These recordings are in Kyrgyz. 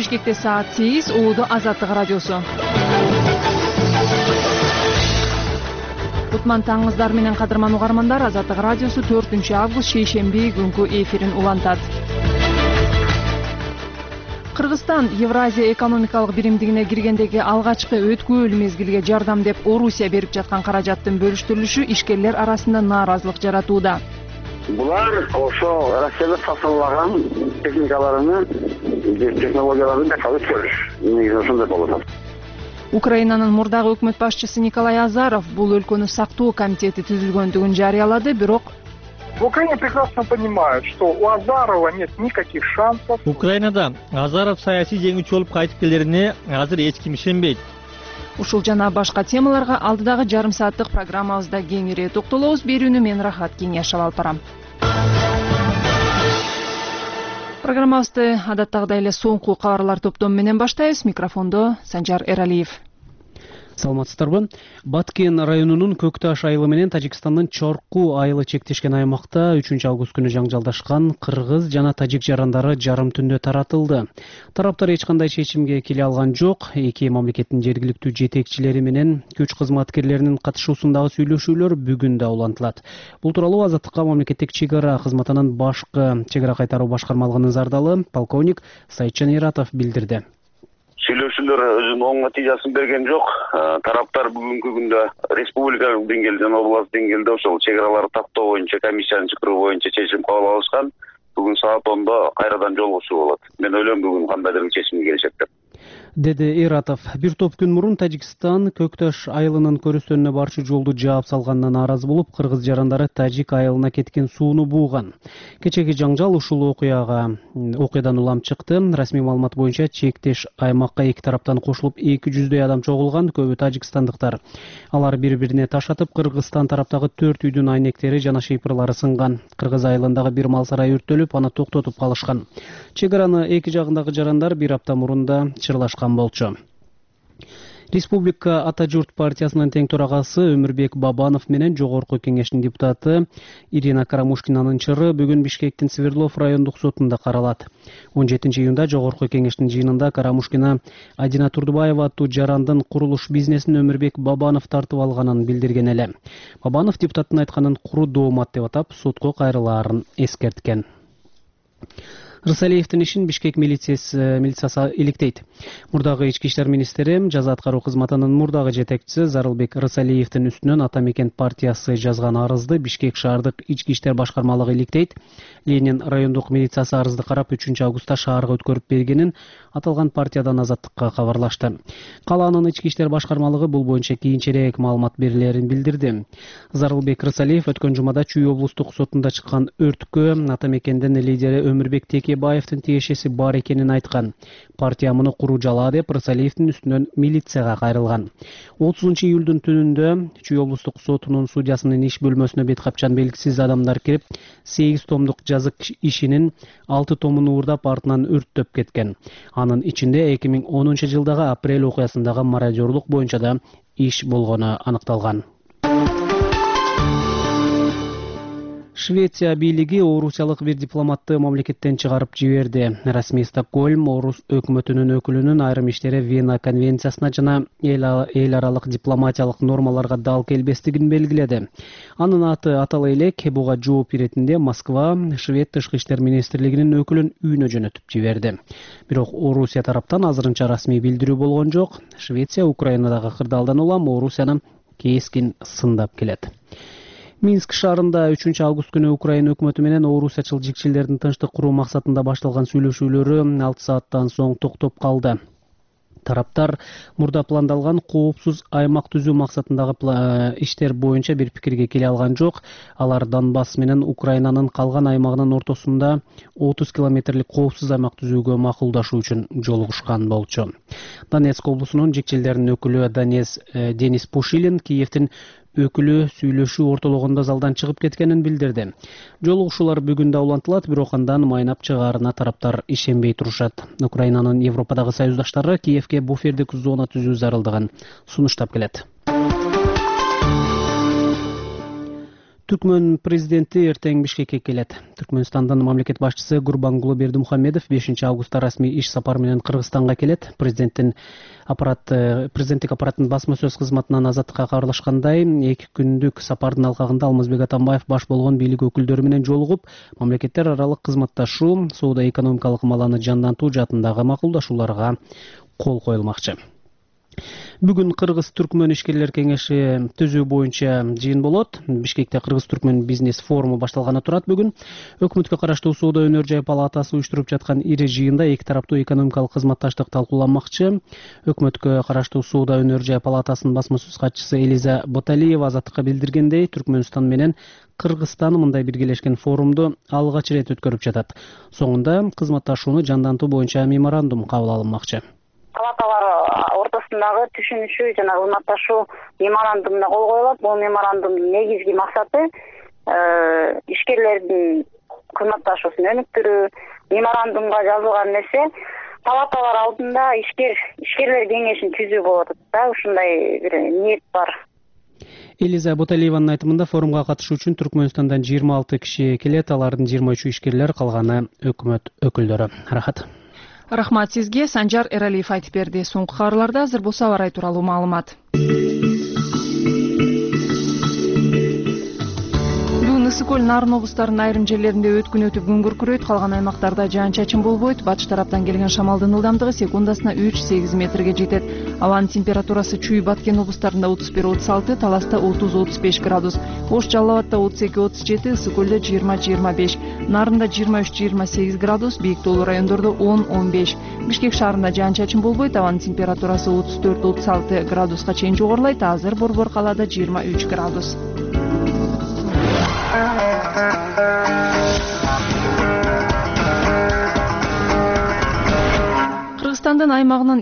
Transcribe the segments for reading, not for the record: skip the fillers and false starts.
Бишкекте саат 8, Улуу Азаттык радиосу. Кутман таңыңыздар менен кадырман угармандар, Азаттык радиосу 4 август шейшемби күнкү эфирин улантат. Кыргызстан Евразия экономикалык биримдигине киргендеги алгачкы өткөөлүү мезгилге жардам деп Орусия берип жаткан каражаттын бөлүштүрүлүшү ишкерлер арасында нааразылык жаратууда. Булар ошо Россияда сатылган техникаларын, технологияларын бекалып көрүш. Негизи ошондой болот. Украинанын мурдагы өкмөт башчысы Николай Азаров бул өлкөнү сактоо комитети түзүлгөндүгүн жарыялады, бирок Украина прекрасно понимает, что у Азарова нет никаких шансов. Украинада Азаров саясий жеңүүчү болуп кайтып келерине азыр эч ким ишенбейт. Ушул жана башка темаларга алдыдагы жарым сааттык программабызда кеңири токтолобуз. Берүүнү мен Рахат Кеңешов алып барам. Программабызды адаттагыдай эле соңку кабарлар топтому менен баштайбыз. Микрофондо Санжар Эралиев. Саламатсыздарбы? Баткен районунун Көкташ айылы менен Тажикстандын Чорку айылы чектешкен аймакта 3 август күнү жаңжалдашкан кыргыз жана тажик жарандары жарым түндө таратылды. Тараптар эч кандай чечимге келе алган жок. Эки мамлекеттин жергиликтүү жетекчилери менен күч кызматкерлеринин катышуусундагы сүйлөшүүлөр бүгүн да улантылат. Бул тууралуу Азаттыкка мамлекеттик чек ара кызматынын башкы чек ара кайтаруу башкармалыгынын зардалы полковник Сайытжан Иратов билдирди. Сүйлөшүүлөр өзүнүн оң натыйжасын берген жок. Тараптар бүгүнкү күндө республикалык деңгээлде жана област деңгээлде ошол чек араларды тактоо боюнча комиссияны чакыруу боюнча чечим кабыл алышкан. Бүгүн саат 10-да кайрадан жолугушуу болот. Мен ойлойм бүгүн кандайдыр бир чечимге келишет деп. Деди Иратов. Бир топ күн мурун Тажикстан Көкташ айылынын көрүстөнүнө барчу жолду жаап салганына нааразы болуп, кыргыз жарандары Тажик айылына кеткен сууну бууган. Кечеги жаңжал ушул окуядан улам чыкты. Расмий маалымат боюнча чектеш аймакка эки тараптан кошулуп 200дөй адам чогулган, көбү тажикстандыктар. Алар бири-бирине таш атып, Кыргызстан тараптагы 4 үйдүн айнектери жана шыйпырлары сынган. Кыргыз айылындагы бир мал сарайы өрттөлүп, аны токтотуп калышкан. Чек араны эки жагындагы жарандар бир апта мурун да чырлашкан болчу. Республика Ата журт партиясынын тең төрагасы Өмүрбек Бабанов менен жогорку кеңештин депутаты Ирина Карамушкинанын чыры бүгүн Бишкектин Свердлов райондук сотунда каралат. 17 июнда жогорку кеңештин жыйынында Карамушкина Адина Турдубаева аттуу жарандын курулуш бизнесин Өмүрбек Бабанов тартып алганын билдирген эле. Бабанов депутаттын айтканын куру доомат деп атап, сотко кайрылаарын эскерткен. Рысалиевдин ишин Бишкек милициясы иликтейт. Мурдагы ички иштер министри, жаза аткаруу кызматынын мурдагы жетекчиси Зарылбек Рысалиевдин үстүнөн Ата мекен партиясы жазган арызды Бишкек шаардык ички иштер башкармалыгы иликтейт. Ленин райондук милициясы арызды карап 3 августта шаарга өткөрүп бергенин аталган партиядан Азаттыкка кабарлашты. Калаанын ички иштер башкармалыгы бул боюнча кийинчерээк маалымат берилерин билдирди. Зарылбек Рысалиев өткөн жумада Чүй облустук сотунда чыккан өрткө Ата мекендин лидери Өмүрбек Текебаевдин тиешеси бар экенин айткан. Партия муну куру жала деп Рысалиевдин үстүнөн милицияга кайрылган. 30 июлдун түнүндө Чүй облустук сотунун судьясынын иш бөлмөсүнө бет капчан белгисиз адамдар кирип 8 томдук жазык ишинин 6 томун уурдап артынан өрттөп кеткен. Анын ичинде 2010 жылдагы апрель окуясындагы мародёрлук боюнча да иш болгону аныкталган. Швеция бийлиги орусиялык бир дипломатты мамлекеттен чыгарып жиберди. Расмий Стокгольм орус өкмөтүнүн өкүлүнүн айрым иштери Вена конвенциясына жана эл аралык дипломатиялык нормаларга дал келбестигин белгиледи. Анын аты атала элек. Буга жооп иретинде Москва Швед тышкы иштер министрлигинин өкүлүн үйүнө жөнөтүп жиберди. Бирок Орусия тараптан азырынча расмий билдирүү болгон жок. Швеция Украинадагы кырдаалдан улам Орусияны кескин сындап келет. Минск шаарында 3 август күнү Украина өкмөтү менен орусиячыл жикчилердин тынчтык куруу максатында башталган сүйлөшүүлөрү 6 сааттан соң токтоп калды. Тараптар мурда пландалган коопсуз аймак түзүү максатындагы иштер боюнча бир пикирге келе алган жок. Алар Донбасс менен Украинанын калган аймагынын ортосунда 30 километрлик коопсуз аймак түзүүгө макулдашуу үчүн жолугушкан болчу. Донецк облусунун жикчилеринин өкүлү Денис Пушилин Киевдин өкүлү сүйлөшүү ортолугунда залдан чыгып кеткенин билдирди. Жолугушуулар бүгүн да улантылат, бирок андан майнап чыгаарына тараптар ишенбей турушат. Украинанын Европадагы союздаштары Киевге буфердик зона түзүү зарылдыгын сунуштап келет. Түркмөн президенти эртең Бишкекке келет. Түркмөнстандын мамлекет башчысы Гурбангулы Бердимухамедов 5 августта расмий иш сапар менен Кыргызстанга келет. Президенттик аппараттын басма сөз кызматынан Азаттыкка кабарлашкандай, 2 күндүк сапардын алкагында Алмазбек Атамбаев баш болгон бийлик өкүлдөрү менен жолугуп, мамлекеттер аралык кызматташуу, соода-экономикалык маланы жандантуу жаатындагы макулдашууларга кол коюлмакчы. Бүгүн Кыргыз-Түркмөн ишкерлер кеңеши түзүү боюнча жыйын болот. Бишкекте Кыргыз-Түркмөн бизнес форуму башталганы турат бүгүн. Өкмөткө караштуу соода өнөр жай палатасы уюштуруп жаткан ири жыйында эки тараптуу экономикалык кызматташтык талкууланмакчы. Өкмөткө караштуу соода өнөр жай палатасынын басма сөз катчысы Элиза Боталиева Азаттыкка билдиргендей, Түркмөнстан менен Кыргызстан мындай биргелешкен форумду алгач ирет өткөрүп жатат. Соңунда кызматташууну жандантуу боюнча меморандум кабыл алынмакчы. Палаталар ортосундагы түшүнүшүү жана ыматташуу меморандумуна кол коюлат. Бул меморандумдун негизги максаты ишкерлердин кызматташуусун өнүктүрүү. Меморандумга жазылган нерсе палаталар алдында ишкерлер кеңешин түзүү болот да, ушундай бир ниет бар. Элиза Боталиеванын айтымында форумга катышуу үчүн Түркмөнстандан 26 киши келет, алардын 23 ишкерлер, калганы өкмөт өкүлдөрү. Рахмат сизге. Санжар Эралиев айтып берди. Соңку кабарларда азыр болсо аба ырайы тууралуу маалымат. Ысык-Көл, Нарын облустарынын айрым жерлеринде өткүн өтүп күн күркүрөйт, калган аймактарда жаан-чачын болбойт. Батыш тараптан келген шамалдын ылдамдыгы секундасына 3-8 метрге жетет. Абанын температурасы Чүй, Баткен облустарында 31-36, Таласта 30-35 градус, Ош, Жалал Абадта 32-37, Ысык-Көлдө 20-25, Нарында 23-28 градус, Бийик тоолуу райондордо 10-15. Бишкек шаарында жаан-чачын болбойт, абанын температурасы 34-36 градуска чейин жогорулайт. Азыр Борбор калаада 23 градус. Кыргызстандын аймагынын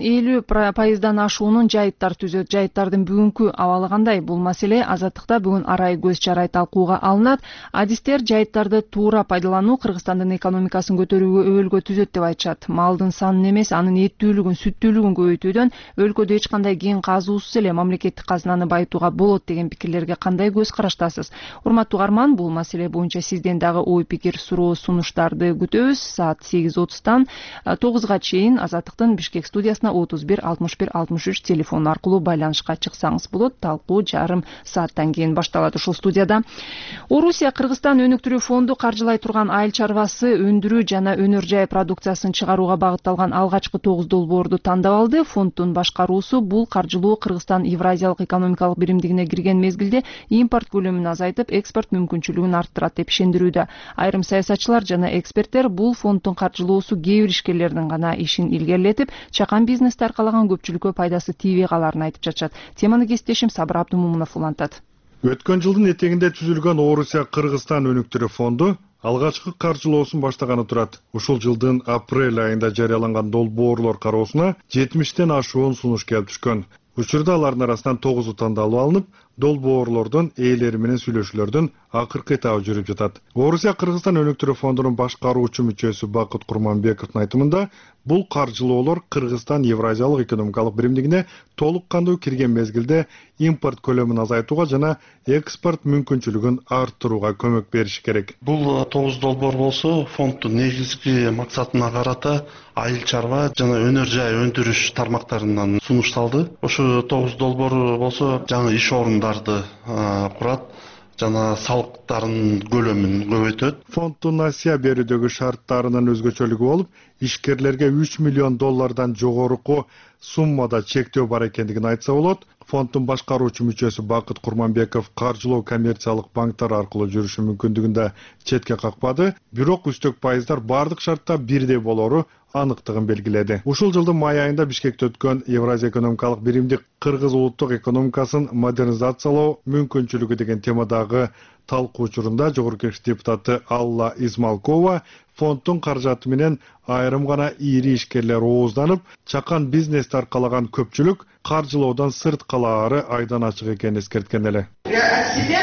50% ашуунун жайыттар түзөт. Жайыттардын бүгүнкү абалы кандай? Бул маселе Азаттыкта бүгүн арай көз чарай талкууга алынат. Адистер жайыттарды туура пайдалануу Кыргызстандын экономикасын көтөрүүгө өбөлгө түзөт деп айтышат. Малдын санын эмес, анын эттүүлүгүн, сүттүүлүгүн көбөйтүүдөн өлкөдө эч кандай кен казуусуз эле мамлекеттик казынаны байытууга болот деген пикирлерге кандай көз караштасыз? Урматтуу угарман, бул маселе боюнча сизден дагы ой пикир, суроо, сунуштарды күтөбүз. Саат 8:30-тан 9-га чейин Азаттыктын Бишкек студиясына 31 61 63 телефон аркылуу байланышка чыксаңыз болот. Талкуу жарым сааттан кийин башталат ушул студияда. Орусия Кыргызстан өнүктүрүү фонду каржылай турган айыл чарбасы өндүрүү жана өнөр жай продукциясын чыгарууга багытталган алгачкы 9 долбоорду тандап алды. Фонддун башкаруусу бул каржылоо Кыргызстан Евразиялык экономикалык биримдигине кирген мезгилде импорт көлөмүн азайтып, экспорт мүмкүнчүлүгүн арттырат деп ишендирүүдө. Айрым саясатчылар жана эксперттер бул фонддун каржылоосу кээ бир ишкерлердин гана ишин илгерилетип, чакан бизнести аркалаган көпчүлүккө пайдасы тийбей калаарын айтып жатышат. Теманы кесиптешим Сабыр Абдумумунов улантат. Өткөн жылдын этегинде түзүлгөн Орусия Кыргызстан өнүктүрүү фонду алгачкы каржылоосун баштаганы турат. Ушул жылдын апрель айында жарыяланган долбоорлор кароосуна 70тен ашуун сунуш келип түшкөн. Учурда алардын арасынан 9 тандалып алынып, долбоорлордун ээлери менен сүйлөшүүлөрдүн акыркы этабы жүрүп жатат. Орусия Кыргызстан өнүктүрүү фондунун башкаруучу мүчөсү Бакыт Курманбековдун айтымында, бул каржылоолор Кыргызстан Евразиялык экономикалык биримдигине толук кандуу кирген мезгилде импорт көлөмүн азайтууга жана экспорт мүмкүнчүлүгүн арттырууга көмөк бериши керек. Бул 9 долбоор болсо, фонддун негизги максатына карата айыл чарба жана өнөр жай өндүрүш тармактарынан сунушталды. Ошо 9 долбоор болсо, жаңы иш орундарды курат жана салыктардын көлөмүн көбөйтөт. Фонддун насыя берүүдөгү шарттарынын өзгөчөлүгү болуп, ишкерлерге 3 миллион доллардан жогоруку суммада чектөө бар экендигин айтса болот. Фонддун башкаруучу мүчөсү Бакыт Курманбеков каржылоо коммерциялык банктар аркылуу жүрүшү мүмкүндүгүн да четке какпады. Бирок үстөк пайыздар бардык шартта бирдей болору аныктыгын белгиледи. Ушул жылдын май айында Бишкекте өткөн Евразия экономикалык биримдик Кыргыз улуттук экономикасын модернизациялоо мүмкүнчүлүгү деген темадагы талкуу учурунда жогорку кеңеш депутаты Алла Измалкова фонддун каражаты менен айрым гана ири ишкерлер оозданып, чакан бизнести аркалаган көпчүлүк каржылоодон сырт калаары айдан ачык экенин эскерткен эле. От себя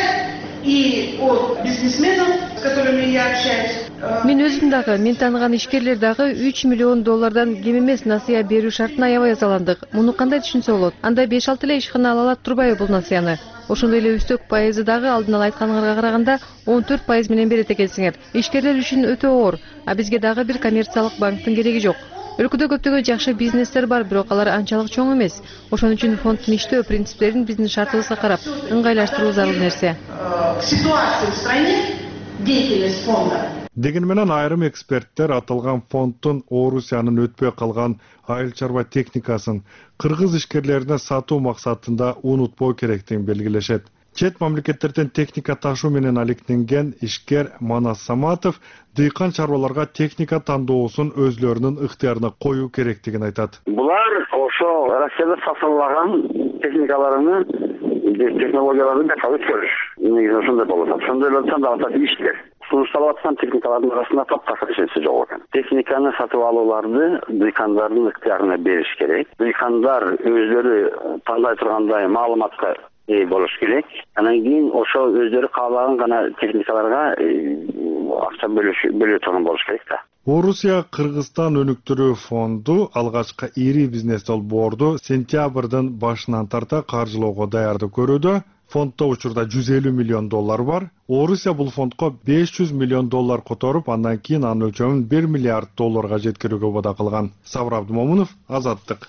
и от бизнесменов, с которыми я общаюсь. Мен өзүм дагы, мен тааныган ишкерлер дагы 3 миллион доллардан кем эмес насыя берүү шартына аябай азаландык. Муну кандай түшүнсө болот? Анда 5-6 эле ишкана ала алат турбайбы бул насыяны? ошондой эле үстөк пайызы дагы алдын ала айтканыңарга караганда 14% менен берет экенсиңер. Ишкерлер үчүн өтө оор, а бизге дагы бир коммерциялык банктын кереги жок. Өлкөдө көптөгөн жакшы бизнестер бар, бирок алар анчалык чоң эмес. Ошон үчүн фонддун иштөө принциптерин биздин шартыбызга карап ыңгайлаштыруу зарыл нерсе. Ситуация в стране, деятельность фонда. Деген менен айрым эксперттер аталган фонддун Орусиянын өтпөй калган айыл чарба техникасын кыргыз ишкерлерине сатуу максатында унутпоо керектигин белгилешет. Чет мамлекеттерден техника ташуу менен алектенген ишкер Манас Саматов дыйкан чарбаларга техника тандоосун өзлөрүнүн ыктыярына коюу керектигин айтат. Булар ошо Россияда сатылган техникаларны, технологияларды бекал өткөрүш. Негизи ошондой болот. Ошондой болсо да ишкер. Сунушталып аткан техникалардын арасында таптакыр эчеси жок экен. Техниканы сатып алууларды дыйкандардын ыктыярына бериш керек. Дыйкандар өзлөрү тандай тургандай маалыматка болуш керек. Анан кийин ошо өздөрү каалаган гана техникаларга акча бөлө турган болуш керек да. Орусия Кыргызстан өнүктүрүү фонду алгачкы ири бизнес долбоорду сентябрдын башынан тарта каржылоого даярдык көрүүдө. Фонддо учурда $150 миллион бар. Орусия бул фондко $500 миллион которуп, андан кийин анын өлчөмүн $1 миллиард жеткирүүгө убада кылган. Сабыр Абдымомунов, Азаттык.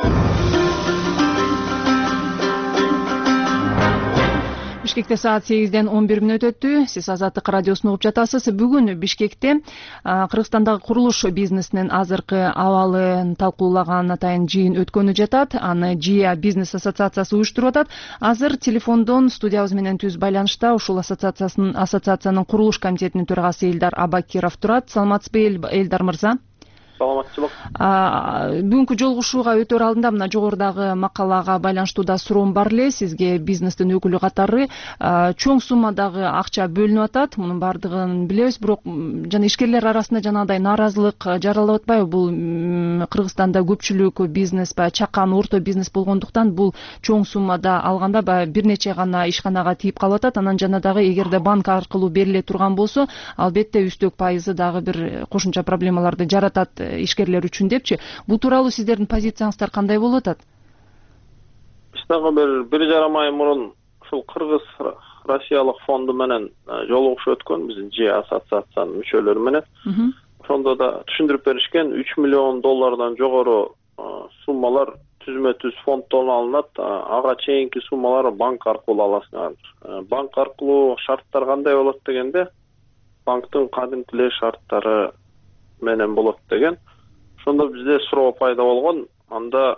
Бишкекте саат 8-ден 11 өттү. Сиз Азаттык радиосун угуп жатасыз. Бүгүн Бишкекте Кыргызстандагы курулуш бизнесинин азыркы абалын талкуулаган атайын жыйын өткөнү жатат. Аны ЖИА бизнес ассоциациясы уюштуруп атат. Азыр телефондон студиябыз менен түз байланышта ушул ассоциациянын курулуш комитетинин төрагасы Элдар Абакиров турат. Саламатсызбы, Элдар мырза? Саламатчылык. Бүгүнкү жолугушууга өтөр алдында мына жогорудагы макалага байланыштуу да суроом бар эле. Сизге бизнестин өкүлү катары чоң суммадагы акча бөлүнүп атат. Мунун баардыгын билебиз, бирок жана ишкерлер арасында жанагындай нааразылык жаралып атпайбы? Бул Кыргызстанда көпчүлүк бизнес баягы чакан орто бизнес болгондуктан бул чоң суммада алганда баягы бир нече гана ишканага тийип калып атат. Анан жана дагы эгерде банк аркылуу бериле турган болсо, албетте үстөк пайызы дагы бир кошумча проблемаларды жаратат ишкерлер үчүн депчи. Бул тууралуу сиздердин позицияңыздар кандай болуп атат? Дагы бир жарым ай мурун ушул Кыргыз Россиялык фонду менен жолугушуу өткөн биздин ЖИА ассоциациянын мүчөлөрү менен. Ошондо да түшүндүрүп беришкен $3 миллион жогору суммалар түзмө-түз фонддон алынат. Ага чейинки суммалар банк аркылуу аласыңар. Банк аркылуу шарттар кандай болот дегенде, банктын кадимки шарттары менен болот деген. Ошондо бизде суроо пайда болгон. Анда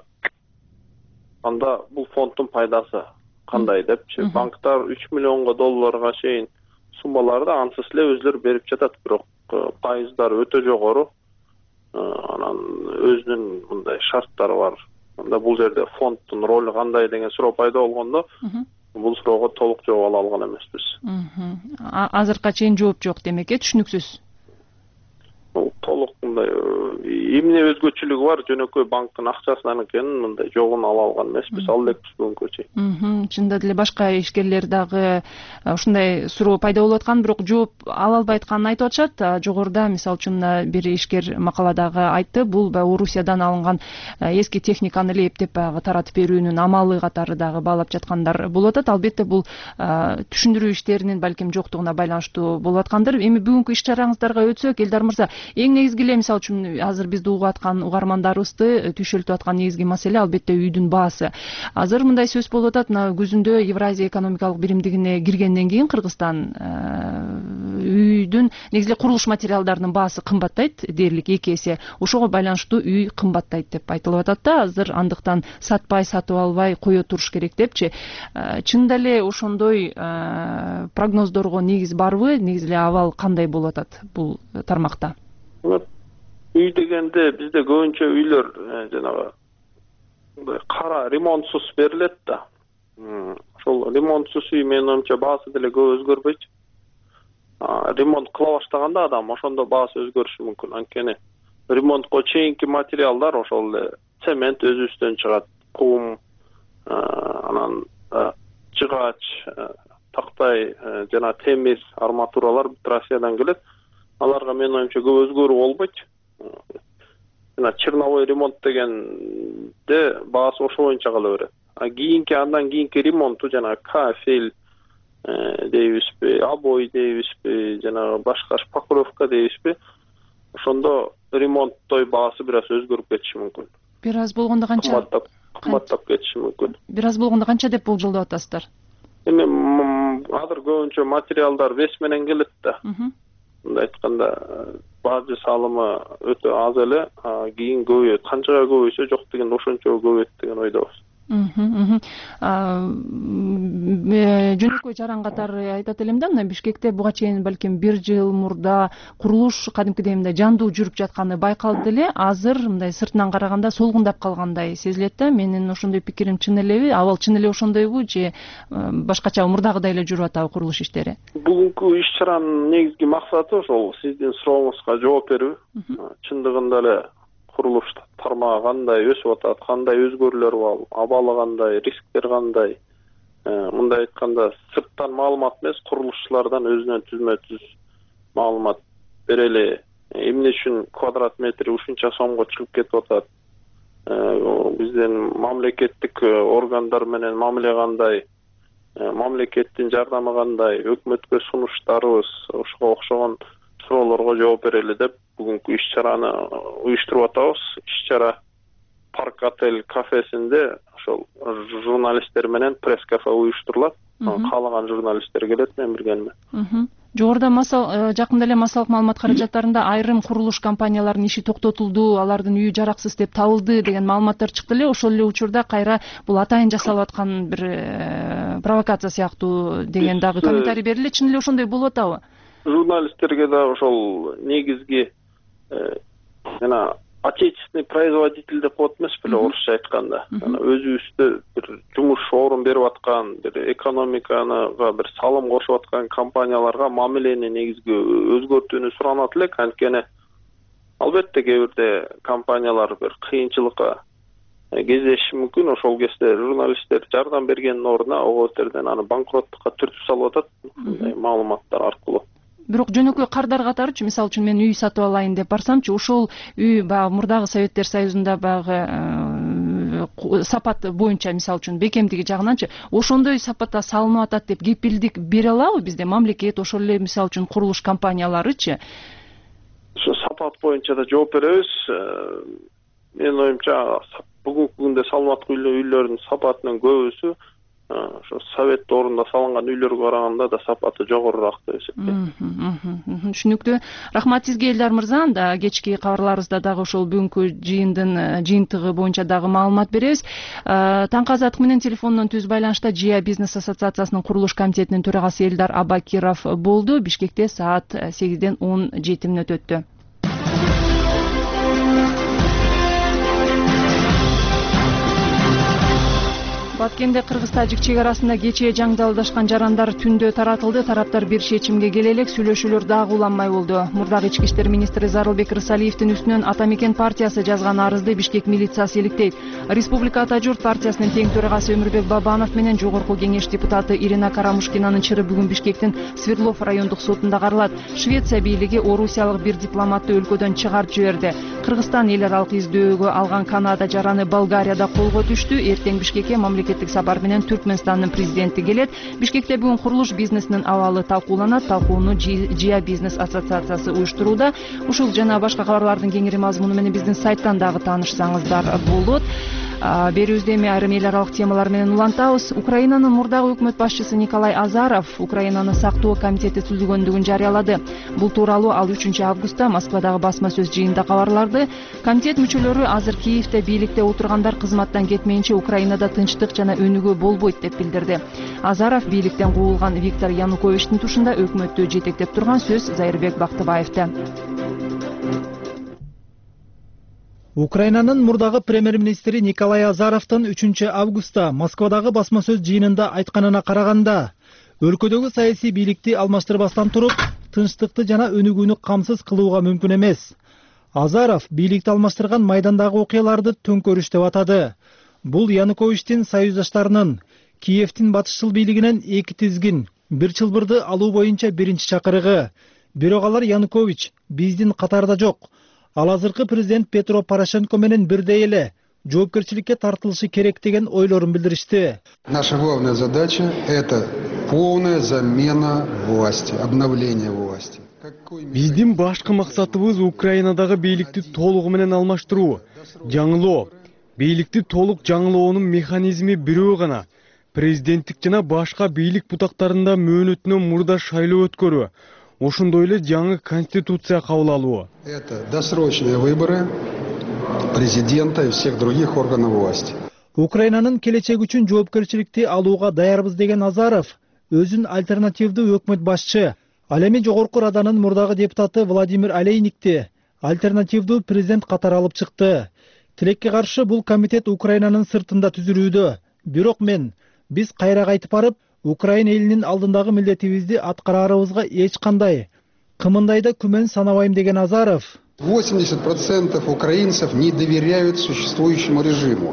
бул фонддун пайдасы кандай депчи. Банктар $3 миллионга чейин суммаларды ансыз эле өзлөрү берип жатат, бирок пайыздары өтө жогору. Анан өзүнүн мындай шарттары бар. Анда бул жерде фонддун ролу кандай деген суроо пайда болгондо, бул суроого толук жооп ала алган эмеспиз. Азыркыга чейин жооп жок демек, түшүнүксүз. Толук мындай эмне өзгөчөлүгү бар, жөнөкөй банктын акчасынан экенин мындай жогун ала алган эмеспиз, ал элекпиз бүгүнкү чейин. Чында деле башка ишкерлер дагы ушундай суроо пайда болуп аткан, бирок жооп ала албай атканын айтып атышат. Жогоруда мисалы үчүн бир ишкер макаладагы айтты, бул баягы Орусиядан алынган эски техниканы эле эптеп баягы таратып берүүнүн амалы катары дагы баалап жаткандар болуп атат. Албетте бул түшүндүрүү иштеринин балким жоктугуна байланыштуу болуп аткандыр. Эми бүгүнкү иш чараңыздарга өтсөк, Элдар мырза, эң негизги эле мисалы үчүн азыр бизди угуп аткан угармандарыбызды түшөлтүп аткан негизги маселе албетте үйдүн баасы. Азыр мындай сөз болуп атат, күзүндө Евразия экономикалык биримдигине киргенден кийин Кыргызстан үйдүн негизи эле курулуш материалдарынын баасы кымбаттайт дээрлик 2 эсе. Ошого байланыштуу үй кымбаттайт деп айтылып атат да. Азыр андыктан сатып албай кое туруш керек депчи. Чында эле ошондой прогноздорго негиз барбы? Негизи эле абал кандай болуп атат бул тармакта? Үй дегенде бизде көбүнчө үйлөр жанагы кара ремонтсуз берилет да. Ошол ремонтсуз үй менин оюмча баасы деле көп өзгөрбөйт. Ремонт кыла баштаганда адам ошондо баасы өзгөрүшү мүмкүн. Анткени ремонтко чейинки материалдар ошол эле цемент өзүбүздөн чыгат, кум, анан жыгач, тактай, жана темир, арматуралар Россиядан келет. Аларга менин оюмча көп өзгөрүү болбойт. Жана черновой ремонт дегенде баасы ошо боюнча кала берет. андан кийинки ремонту жанагы кафель дейбизби, обой дейбизби, жанагы башка шпаклевка дейбизби, ошондо ремонттой баасы бир аз өзгөрүп кетиши мүмкүн. Бир аз болгондо канча? Кымбаттап кетиши мүмкүн. Бир аз болгондо канча деп болжолдоп атасыздар? Эми азыр көбүнчө материалдар вес менен келет да. Мындай айтканда бажы салымы өтө аз эле, кийин көбөйөт. Канчага көбөйсө жок дегенде ошончо көбөйөт деген ойдобуз. Жөнөкөй жаран катары айтат элем да, мына Бишкекте буга чейин балким 1 жыл мурда курулуш кадимкидей мындай жандуу жүрүп жатканы байкалды эле. Азыр мындай сыртынан караганда солгундап калгандай сезилет да. Менин ошондой пикирим чын элеби? Абал чын эле ошондойбу же башкача мурдагыдай эле жүрүп атабы курулуш иштери? Бүгүнкү иш-чаранын негизги максаты ошол сиздин сурооңузга жооп берүү. Чындыгында эле курулуш тармагы кандай өсүп атат, кандай өзгөрүүлөр бар, абалы кандай, рисктер кандай, мындай айтканда сырттан маалымат эмес, курулушчулардан өзүнөн түзмө-түз маалымат берели. Эмне үчүн квадрат метри ушунча сомго чыгып кетип атат, биздин мамлекеттик органдар менен мамиле кандай, мамлекеттин жардамы кандай, өкмөткө сунуштарыбыз, ошого окшогон суроолорго жооп берели деп бүгүнкү иш-чараны уюштуруп атабыз. Иш-чара Парк отель кафесинде ошол журналисттер менен пресс-кафе уюштурулат. Каалаган журналисттер келет менен биргелме. Жогоруда жакында эле массалык маалымат каражаттарында айрым курулуш компанияларынын иши токтотулду, алардын үйү жараксыз деп табылды деген маалыматтар чыкты эле. Ошол эле учурда кайра бул атайын жасалып аткан бир провокация сыяктуу деген дагы комментарий бериле. Чын эле ошондой болуп атабы? Журналисттерге да ошол негизги жана отечественный производитель деп коет эмес беле орусча айтканда. Өзүбүздө бир жумуш орун берип аткан, бир экономикага бир салым кошуп аткан компанияларга мамилени негизги өзгөртүүнү суранат элек. Анткени албетте кээ бирде компаниялар бир кыйынчылыкка кездешиши мүмкүн. Ошол кезде журналисттер жардам бергендин ордуна ОГОтерден аны банкроттукка түртүп салып атат маалыматтар аркылуу. Бирок жөнөкөй кардар катарычы, мисалы үчүн мен үй сатып алайын деп барсамчы, ошол үй баягы мурдагы Советтер Союзунда баягы сапат боюнча, мисалы үчүн бекемдиги жагынанчы ошондой сапатта салынып атат деп кепилдик бере алабы бизде мамлекет, ошол эле мисалы үчүн курулуш компанияларычы? Ошо сапат боюнча да жооп беребиз. Менин оюмча бүгүнкү күндө салынып аткан үйлөрдүн сапатынын көбүсү ошо совет орунда салынган үйлөргө караганда да сапаты жогорураак деп эсептейм. Түшүнүктүү. Рахмат сизге Элдар мырза. Кечки кабарларыбызда дагы ошол бүгүнкү жыйындын жыйынтыгы боюнча дагы маалымат беребиз. Таңкы азаттык менен телефондон түз байланышта ЖИА бизнес ассоциациясынын курулуш комитетинин төрагасы Элдар Абакиров болду. Бишкекте саат 8-ден 17 мүнөт өттү. Баткенде Кыргыз-Тажик чек арасында кечээ жаңдалдашкан жарандар түндө таратылды. Тараптар бир чечимге келе элек, сүйлөшүүлөр дагы уланмай болду. Мурдагы ички иштер министри Зарылбек Рысалиевдин үстүнөн Ата Мекен партиясы жазган арызды Бишкек милициясы иликтейт. Республика Ата Журт партиясынын тең төрагасы Өмүрбек Бабанов менен Жогорку кеңеш депутаты Ирина Карамушкинанын чыры бүгүн Бишкектин Свердлов райондук сотунда каралат. Швеция бийлиги орусиялык бир дипломатты өлкөдөн чыгарып жиберди. Кыргызстан эл аралык издөөгө алган Канада жараны Болгарияда колго түштү. Эртең Бишкекке мамлекеттик сапар менен Түркмөнстандын президенти келет. Бишкекте бүгүн курулуш бизнесинин абалы талкууланат. Талкууну ЖИА бизнес ассоциациясы уюштурууда. Ушул жана башка кабарлардын кеңири мазмуну менен биздин сайттан дагы таанышсаңыздар болот. Берүүбүздө эми айрым эл аралык темалар менен улантабыз. Украинанын мурдагы өкмөт башчысы Николай Азаров Украинаны сактоо комитети түзүлгөндүгүн жарыялады. Бул тууралуу ал 3 августта Москвадагы басма сөз жыйынында кабарларды. Комитет мүчөлөрү азыр Киевде бийликте отургандар кызматтан кетмейинче Украинада тынчтык жана өнүгүү болбойт деп билдирди. Азаров бийликтен куулган Виктор Януковичтин тушунда өкмөттү жетектеп турган сөз Зайырбек Бактыбаевда. Украинанын мурдагы премьер-министри Николай Азаровдун 3 августта Москвадагы басма сөз жыйынында айтканына караганда, өлкөдөгү саясий бийликти алмаштырбастан туруп, тынчтыкты жана өнүгүүнү камсыз кылууга мүмкүн эмес. Азаров бийликти алмаштырган майдандагы окуяларды төңкөрүш деп атады. Бул Януковичтин союздаштарынын Киевдин батышчыл бийлигинен 2 тизгин, 1 чылбырды алуу боюнча биринчи чакырыгы. Бирок алар Янукович биздин катарда жок. Ал азыркы президент Петро Порошенко менен бирдей эле жоопкерчиликке тартылышы керек деген ойлорун билдиришти. Наша главная задача – это полная замена власти, обновление власти. Биздин башкы максатыбыз Украинадагы бийликти толугу менен алмаштыруу, жаңылоо. Бийликти толук жаңылоонун механизми бирөө гана. Президенттик жана башка бийлик бутактарында мөөнөтүнөн мурда шайлоо өткөрүү. Ошондой эле жаңы конституция кабыл алуу. Это досрочные выборы президента и всех других органов власти. Украинанын келечеги үчүн жоопкерчиликти алууга даярбыз деген Азаров өзүн альтернативдүү өкмөт башчы, ал эми жогорку Раданын мурдагы депутаты Владимир Олейникти альтернативдүү президент катары алып чыкты. Тилекке каршы бул комитет Украинанын сыртында түзүлүүдө. Бирок биз кайра кайтып барып, Украина элинин алдындагы милдетибизди аткарарыбызга эч кандай кымындайда күмөн санабайм деген Азаров. 80% украинцев не доверяют существующему режиму.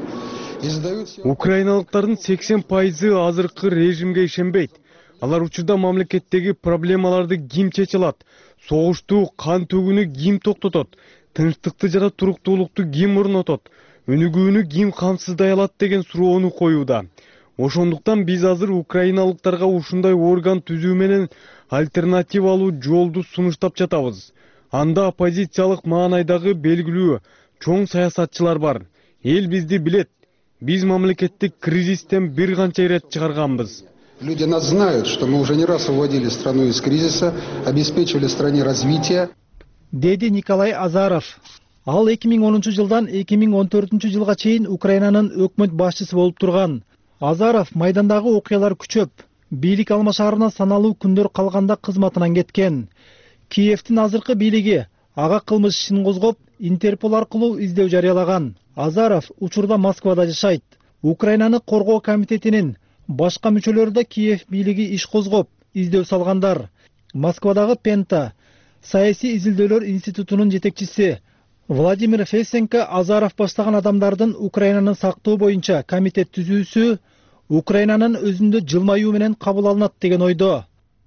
Украиналыктардын 80% азыркы режимге ишенбейт. Алар учурда мамлекеттеги проблемаларды ким чече алат? Согушту, кан төгүүнү ким токтотот? Тынчтыкты жана туруктуулукту ким орнотот? Өнүгүүнү ким камсыздай алат деген суроону коюуда. Ошондуктан биз азыр украиналыктарга ушундай орган түзүү менен альтернатива алуу жолду сунуштап жатабыз. Анда оппозициялык маанайдагы белгилүү чоң саясатчылар бар. Эл бизди билет. Биз мамлекеттик кризистен бир канча ирет чыгарганбыз. Люди нас знают, что мы уже не раз выводили страну из кризиса, обеспечивали стране развитие. Деди Николай Азаров. Ал 2010-жылдан 2014-жылга чейин Украинанын өкмөт башчысы болуп турган. Азаров майдандагы окуялар күчөп, бийлик алмашаарына саналуу күндөр калганда кызматынан кеткен. Киевдин азыркы бийлиги ага кылмыш ишин козгоп, Интерпол аркылуу издөө жарыялаган. Азаров учурда Москвада жашайт. Украинаны коргоо комитетинин башка мүчөлөрү да Киев бийлиги иш козгоп, издөө салгандар. Москвадагы Пента саясий изилдөөлөр институтунун жетекчиси Владимир Фесенко Азаров баштаган адамдардын Украинаны сактоо боюнча комитет түзүүсү Украинанын өзүндө жылмаюу менен кабыл алынат деген ойдо.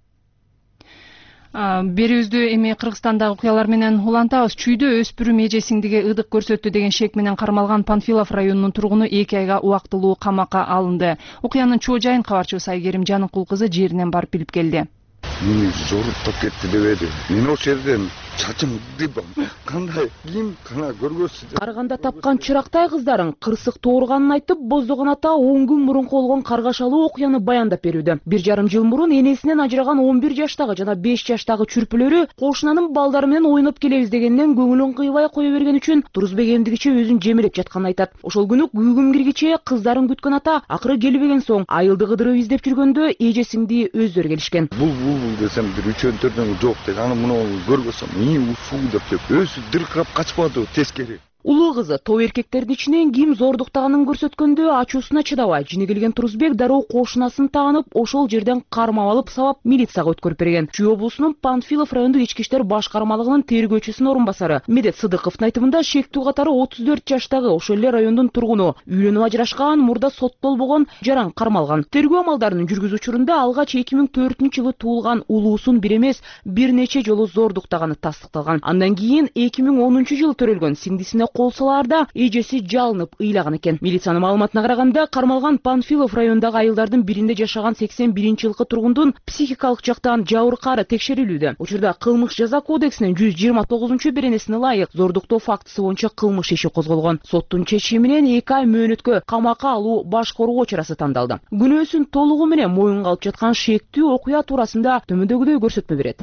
Берүүздү эми Кыргызстандагы окуялар менен улантабыз. Чүйдө өспүрүм эжесиңдиге ыдык көрсөттү деген шек менен кармалган Панфилов районунун тургуну 2 айга убактылуу камакка алынды. Окуянын чоо жайын кабарчыбыз Айгерим Жаныкул кызы жеринен барып билип келди. Мени жоруктап кетти дебеди. Мен ошол жерден чачым деп кандай кийин гана көргөсү. Карганда тапкан чырактай кыздарың кырсык тоорганын айтып, Боздогон ата 10 күн мурун болгон каргашалуу окуяны баяндап берүүдө. 1,5 жыл мурун энесинен ажыраган 11 жаштагы жана 5 жаштагы чүрпүлөрү кошунанын балдары менен ойноп келебиз дегенден көңүлүн кыйбай кое берген үчүн Турузбек эмдигиче өзүн жемелеп жатканын айтат. Ошол күнү күйгүм киргиче кыздарын күткөн ата акыры келбеген соң айылды кыдырып издеп жүргөндө эжесиңди өздөрү келишкен. Бул десем бир 3-4 жок деп аны муну көргөсөм ушул деп өзү дыркырап качпады тескери. Улуу кызы топ эркектердин ичинен ким зордуктаганын көрсөткөндө ачуусуна чыдабай жини келген Турузбек дароо кошунасын таанып, ошол жерден кармап алып сабап милицияга өткөрүп берген. Чүй облусунун Панфилов райондук ички иштер башкармалыгынын тергөөчүсүнүн орун басары Медет Сыдыковдун айтымында шектүү катары 34 жаштагы ошол эле райондун тургуну үйлөнүп ажырашкан, мурда соттолбогон жаран кармалган. Тергөө амалдарын жүргүзүү учурунда алгач 2004-жылы туулган улуусун бир эмес бир нече жолу зордуктаганы тастыкталган. Андан кийин 2010-жылы төрөлгөн сиңдисине кол салаарда эжеси жалынып ыйлаган экен. Милициянын маалыматына караганда, кармалган Панфилов райондагы айылдардын биринде жашаган 81-жылкы тургундун психикалык жактан жабыркаары текшерилүүдө. Учурда кылмыш жаза кодексинин 129-беренесине ылайык зордуктоо фактысы боюнча кылмыш иши козголгон. Соттун чечими менен 2 ай мөөнөткө камакка алуу баш коргоо чарасы тандалды. Күнөөсүн толугу менен моюнга алып жаткан шектүү окуя туурасында төмөндөгүдөй көрсөтмө берет.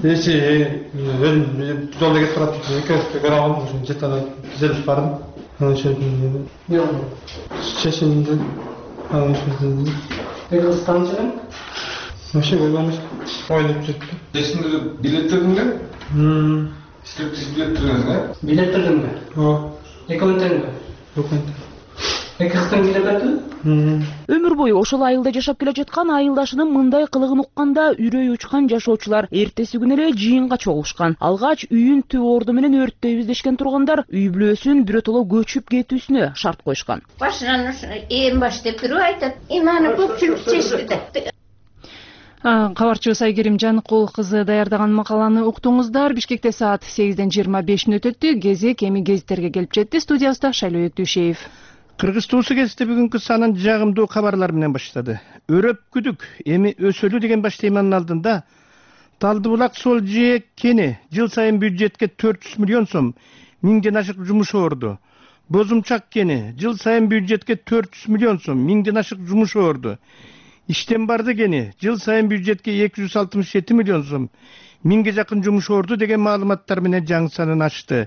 Чечимди Кыргызстанча вообще ойлонуш ойноп жүрдү. Эсиңде билеттериңби? Сиз билеттериңизби? Билеттеримби? Ооба. Документтеримби? Документ. Кыргызстан келип жатты? Өмүр бою ошол айылда жашап келе жаткан айылдашынын мындай кылыгын укканда үрөй учкан жашоочулар эртеси күнү эле жыйынга чогулушкан. Алгач үйүн түп орду менен өрттөйбүз дешкен тургундар үй бүлөсүн биротоло көчүп кетүүсүнө шарт коюшкан. Башынан эң баш деп туруп айтат. Аны көпчүлүк чечти. Кабарчыбыз Айгерим Жаныкул кызы даярдаган макаланы уктуңуздар. Бишкекте саат 8:25 өтөттү. Кезек эми гезиттерге келип жетти. Студиябызда Шайлоо Өктүшеев. Кыргыз туусу кести бүгүнкү санын жагымдуу кабарлар менен баштады. Өрөп күдүк эми өсөлү деген баш теманын алдында Талды булак сол жээк кени жыл сайын бюджетке 400 миллион сом 1000ден ашык жумуш орду. Бозумчак кени жыл сайын бюджетке 400 миллион сом 1000ден ашык жумуш орду. Иштен барды кени жыл сайын бюджетке 267 миллион сом 1000ге жакын жумуш орду деген маалыматтар менен жаңы санын ачты.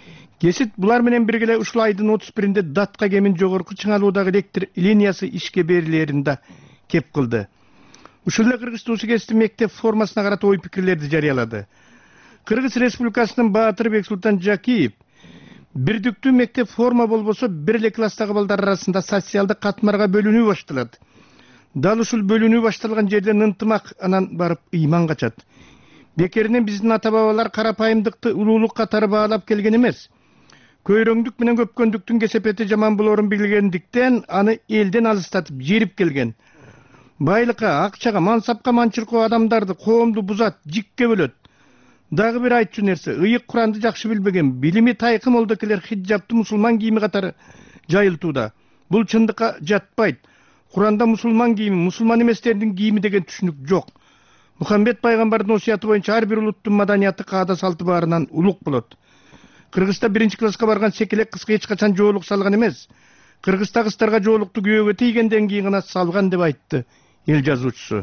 Кесит булар менен бирге ушул айдын 31-нде Датка кемин жогорку чыңалуудагы электр линиясы ишке берилерин да кеп кылды. Ушул эле Кыргыз туусу кести мектеп формасына карата ой пикирлерди жарыялады. Кыргыз Республикасынын Баатыр Бексултан Жакиев бирдиктүү мектеп форма болбосо бир эле класстагы балдар арасында социалдык катмарга бөлүнүү башталат. Дал ушул бөлүнүү башталган жерден ынтымак анан барып ыйман качат. Бекеринен биздин ата бабалар карапайымдыкты улуулук катары баалап келген эмес. Көйрөңдүк менен көпкөндүктүн кесепети жаман болорун билгендиктен аны элден алыстатып жерип келген. Байлыкка, акчага, мансапка манчыркоо адамдарды коомду бузат, жикке бөлөт. Дагы бир айтчу нерсе, ыйык Куранды жакшы билбеген, билими тайкы молдокелер хиджабты мусулман кийими катары жайылтууда. Бул чындыкка жатпайт. Куранда мусулман кийими, мусулман эместердин кийими деген түшүнүк жок. Мухаммед пайгамбардын осуяты боюнча ар бир улуттун маданияты, каада салты баарынан улук болот. Кыргызда 1-класска барган секелек кызга эч качан жоолук салган эмес. Кыргызда кыздарга жоолукту күйөөгө тийгенден кийин гана салган деп айтты эл жазуучусу.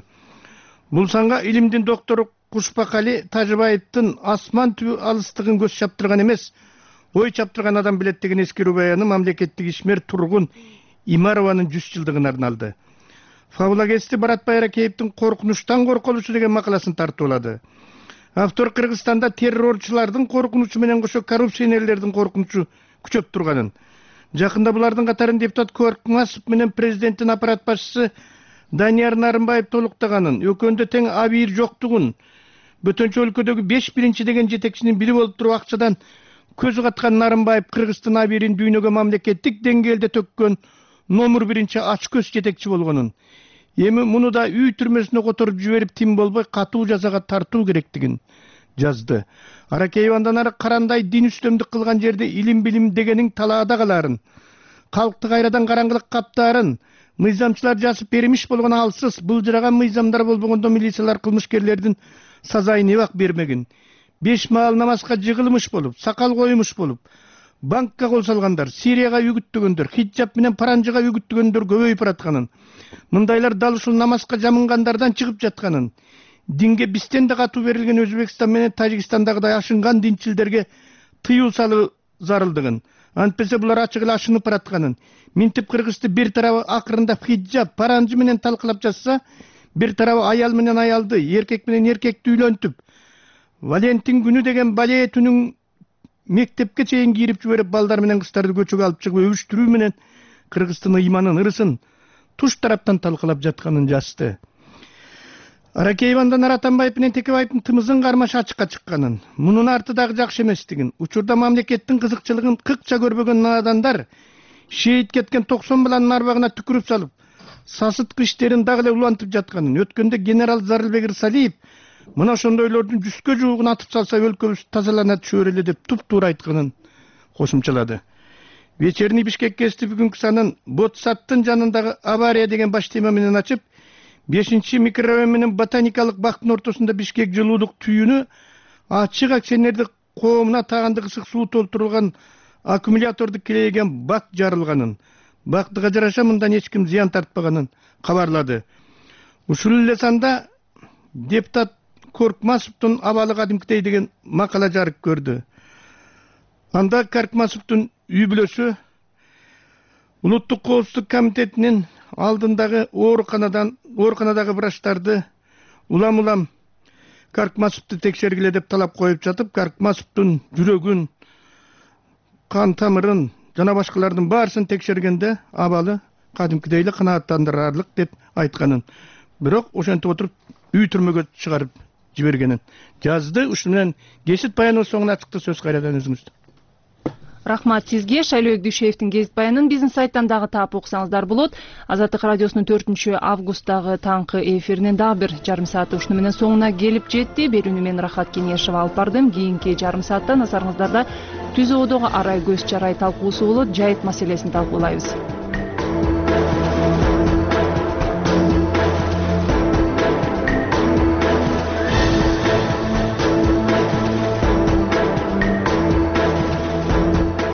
Бул санга илимдин доктору Кушпакали Тажыбаевдин асман түбү алыстыгын көз чаптырган эмес, ой чаптырган адам билет деген эскерүү баяны мамлекеттик ишмер Тургун Имарованын 100 жылдыгына арналды. Фабула кести Барат Байракеевдин коркунучтан корколушу деген макаласын тартуулады. Автор Кыргызстанда террорчулардын коркунучу менен кошо коррупционерлердин коркунучу күчөп турганын. Жакында булардын катарын депутат Коркмасов менен президенттин аппарат башчысы Данияр Нарымбаев толуктаганын, өкөндө тең абийир жоктугун, бөтөнчө өлкөдөгү 5 деген жетекчинин бири болуп туруп акчадан көзү каткан Нарымбаев Кыргыздын абийирин дүйнөгө мамлекеттик деңгээлде төккөн номер 1 ач көз жетекчи болгонун. Эми муну да үй түрмөсүнө которуп жиберип тим болбой катуу жазага тартуу керектигин жазды. Аракеев андан ары карандай дин үстөмдүк кылган жерде илим билим дегенин талаада каларын, калкты кайрадан караңгылык каптаарын, мыйзамчылар жасып бермиш болгон алсыз, былжыраган мыйзамдар болбогондо милициялар кылмышкерлердин сазайын эбак бермегин. 5 маал намазга жыгылмыш болуп, сакал коюмуш болуп, банкка кол салгандар, Сирияга үгүттөгөндөр, хиджаб менен паранжыга үгүттөгөндөр көбөйүп баратканын, мындайлар дал ушул намазга жамынгандардан чыгып жатканын, динге бистен да катуу берилген Өзбекстан менен Тажикстандагыдай ашынган динчилдерге тыюу салуу зарылдыгын, антпесе булар ачык эле ашынып баратканын, минтип Кыргызды бир тарабы акырында хиджаб, паранжы менен талкылап жатса, бир тарабы аял менен аялды, эркек менен эркекти үйлөнтүп, Валентин күнү деген бале түнүн мектепке чейин кирип жиберип, балдар менен кыздарды көчөгө алып чыгып өбүштүрүү менен Кыргыздын ыйманын, ырысын туш тараптан талкылап жатканын жазды. Аракеев андан ары Атамбаев менен Текебаевдин тымызын кармаш ачыкка чыкканын, мунун арты дагы жакшы эместигин, учурда мамлекеттин кызыкчылыгын кыкча көрбөгөн надандар шейит кеткен 90 баланын арбагына түкүрүп салып, сасыткы иштерин дагы эле улантып жатканын, өткөндө генерал Зарылбек Ырсалиев мына ошондойлордун 100гө жуугун атып салса өлкөбүз тазалана түшөр эле деп туп-туура айтканын кошумчалады. Вечерний Бишкек кести бүгүнкү санын Ботсаттын жанындагы авария деген баш тема менен ачып, 5 микрорайон менен ботаникалык бактын ортосунда Бишкек жылуулук түйүнү ачык акционердик коомуна тагандык ысык суу толтурулган аккумуляторду кирейген бак жарылганын, бактыга жараша мындан эч ким зыян тартпаганын кабарлады. Ушул эле санда депутат Коркмасовдун абалы кадимкидей деген макала жарык көрдү. Анда Коркмасовдун үй бүлөсү Улуттук коопсуздук комитетинин алдындагы ооруканадагы врачтарды улам Коркмасовду текшергиле деп талап коюп жатып, Коркмасовдун жүрөгүн, кан тамырын жана башкалардын баарысын текшергенде абалы кадимкидей эле канааттандырарлык деп айтканын, бирок ошентип отуруп үй түрмөгө чыгарып жибергенин жазды. Ушун менен кесит баянынын соңуна ачыкты. Сөз кайрадан өзүңүздө. Рахмат сизге. Шайлоо Дүйшеевдин кесит баянын биздин сайттан дагы таап окусаңыздар болот. Азаттык радиосунун 4-августдагы таңкы эфиринин дагы бир жарым сааты ушуну менен соңуна келип жетти. Берүүнү мен Рахат Кенешева алып бардым. Кийинки жарым саатта назарыңыздарда түз оодогу арай көз чарай талкуусу болот, жайыт маселесин талкуулайбыз.